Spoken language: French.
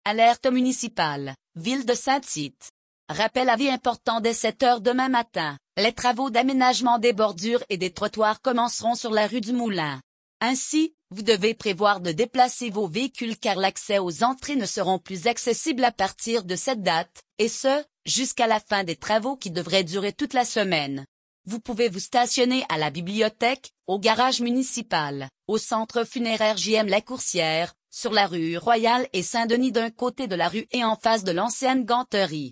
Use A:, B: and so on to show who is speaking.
A: Alerte municipale, ville de Saint-Tite. Rappel avis important dès 7 heures demain matin. Les travaux d'aménagement des bordures et des trottoirs commenceront sur la rue du Moulin. Ainsi, vous devez prévoir de déplacer vos véhicules car l'accès aux entrées ne seront plus accessibles à partir de cette date, et ce, jusqu'à la fin des travaux qui devraient durer toute la semaine. Vous pouvez vous stationner à la bibliothèque, au garage municipal, au centre funéraire JM La Coursière, sur la rue Royale et Saint-Denis d'un côté de la rue et en face de l'ancienne ganterie.